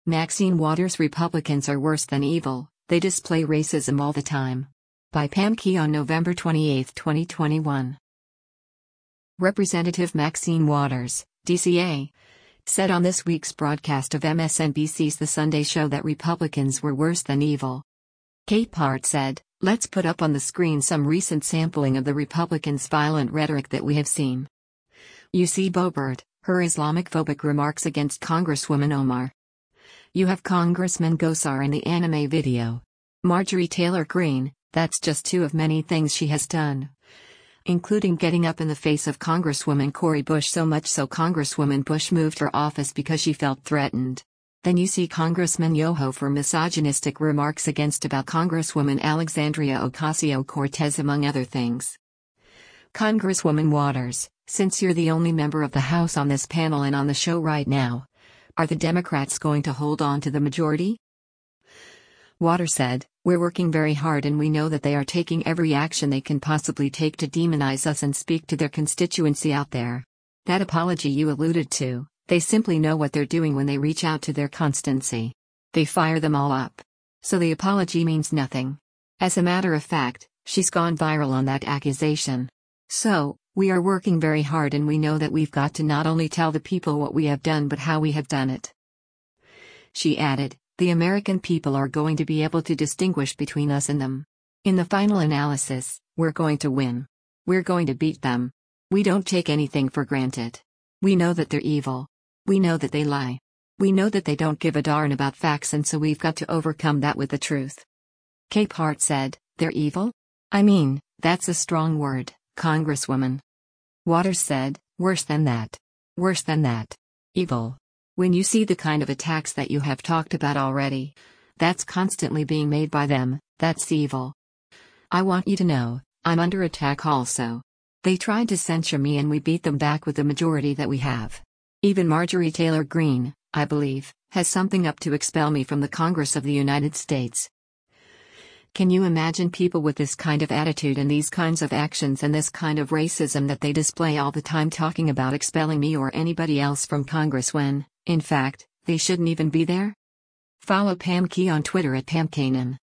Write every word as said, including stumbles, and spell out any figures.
Maxine Waters. Republicans are worse than evil, they display racism all the time. By Pam Key on November twenty-eighth, twenty twenty-one. Representative Maxine Waters, D C A, said on this week's broadcast of M S N B C's The Sunday Show that Republicans were worse than evil. Capehart said, "Let's put up on the screen some recent sampling of the Republicans' violent rhetoric that we have seen. You see Boebert, her Islamophobic remarks against Congresswoman Omar. You have Congressman Gosar in the anime video. Marjorie Taylor Greene, that's just two of many things she has done. Including getting up in the face of Congresswoman Cori Bush, so much so Congresswoman Bush moved her office because she felt threatened. Then you see Congressman Yoho for misogynistic remarks against about Congresswoman Alexandria Ocasio-Cortez, among other things. Congresswoman Waters, since you're the only member of the House on this panel and on the show right now, are the Democrats going to hold on to the majority?" Waters said, "We're working very hard and we know that they are taking every action they can possibly take to demonize us and speak to their constituency out there. That apology you alluded to, they simply know what they're doing when they reach out to their constituency. They fire them all up. So the apology means nothing. As a matter of fact, she's gone viral on that accusation. So, we are working very hard and we know that we've got to not only tell the people what we have done but how we have done it." She added, "The American people are going to be able to distinguish between us and them. In the final analysis, we're going to win. We're going to beat them. We don't take anything for granted. We know that they're evil. We know that they lie. We know that they don't give a darn about facts, and so we've got to overcome that with the truth." Capehart said, "They're evil? I mean, that's a strong word, Congresswoman." Waters said, "Worse than that. Worse than that. Evil. When you see the kind of attacks that you have talked about already, that's constantly being made by them, that's evil. I want you to know, I'm under attack also. They tried to censure me and we beat them back with the majority that we have. Even Marjorie Taylor Greene, I believe, has something up to expel me from the Congress of the United States." Can you imagine people with this kind of attitude and these kinds of actions and this kind of racism that they display all the time, talking about expelling me or anybody else from Congress when, in fact, they shouldn't even be there? Follow Pam Key on Twitter at Pam Kanan.